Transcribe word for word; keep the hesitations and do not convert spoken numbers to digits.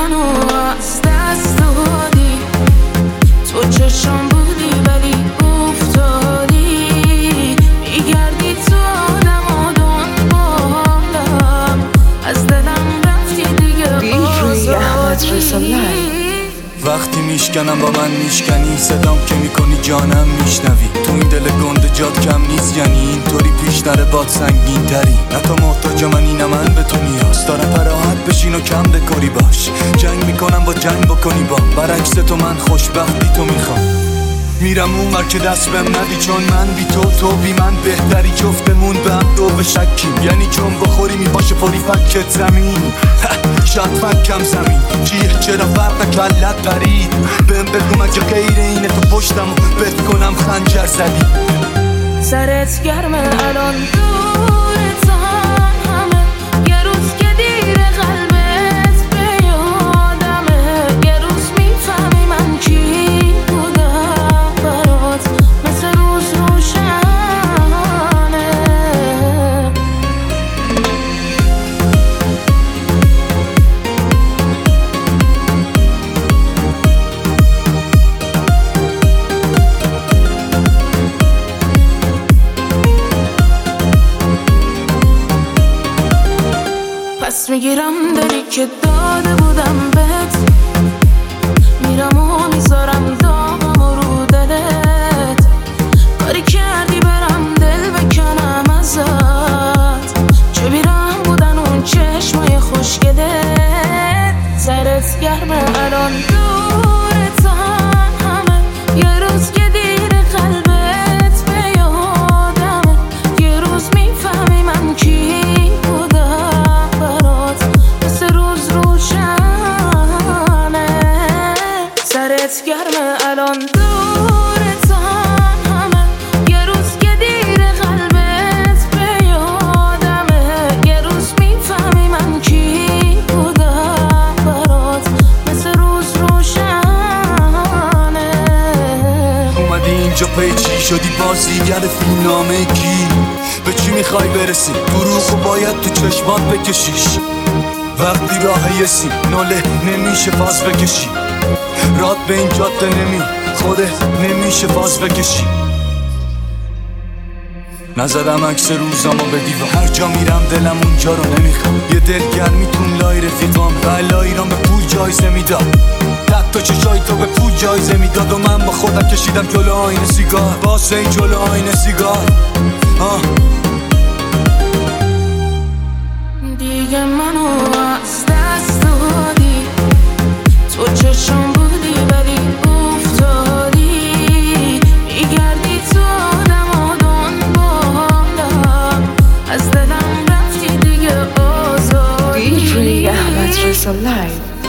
منو از دست دادی، تو چشم بودی ولی افتادی، میگردی تو آدم آدم بالم، از دلم رفتی دیگه آزادی. وقتی میشکنم با من میشکنی، صدام که میکنی جانم میشنوی، تو این دل گنده جاد کم نیست، یعنی اینطوری پیش نره باد سنگین تری. نه تو محتاج منی نه من به تو نیاز دارم، پراحت بشین و کم دکاری باش، جنگ میکنم با جنگ بکنی با برعکس تو من خوشبختی تو میخوام. میرم اون ور که دست بهم ندی، چون من بی تو تو بی من بهتری، جفتمون به هم دو به شکیم، یعنی چون بخوری میپاشه پری فکت زمین. شاید فکم زمین چیه چرا فرق کلت پرید، بهم بگو مگه غیر اینه تو پشتم و بت کنم خنجر زدی. سرت گرمه الان دورتم همه، یه روز که دیر قلبت به یادمه، یه روز میفهمی من کی بودم برات، مثل روز روشنه. پس میگیرم دلی که داده بودم بهت، میرم و میذارم داغم و رو دلت، کاری کردی برم دل بکنم ازت، چه بیرم بودن اون چشمای خوشگلت. سرت گرمه الان دورتم همه، یه روز که دیر قلبت به یادمه، یه روز میفهمی من کی بودم برات، مثل روز روشنه. سرت گرمه الان دورتم همه، یه روز که دیر قلبت به یادمه، یه روز میفهمی من کی بودم برات، مثل روز روشنه. اومدی اینجا پیچی شدی بازیگر فیلمنامه کی، به چی میخوای برسی؟ دروغو باید تو چشمات بکشیش، وقتی راه یسی ناله نمیشه فاز بکشی، رات به این جاده نمی خوده نمیشه فاز بکشی. نزدم عکس روزامو به دیوار، هر جا میرم دلم اونجا رو نمیخوام، یه دلگرمی تون لای رفیقام، بلا ایران به پول جایزه میداد، ده تا چشای تو به پول جایزه میداد، و من با خودم کشیدم جلو آینه سیگار، واسه این جلو آینه سیگار. آه. دیگه منو از دست دادی، تو چشم بودی ولی افتادی، میگردی تو آدم آدم بالم، از دلم رفتی دیگه آزادی. دی جی احمد رضا لایو.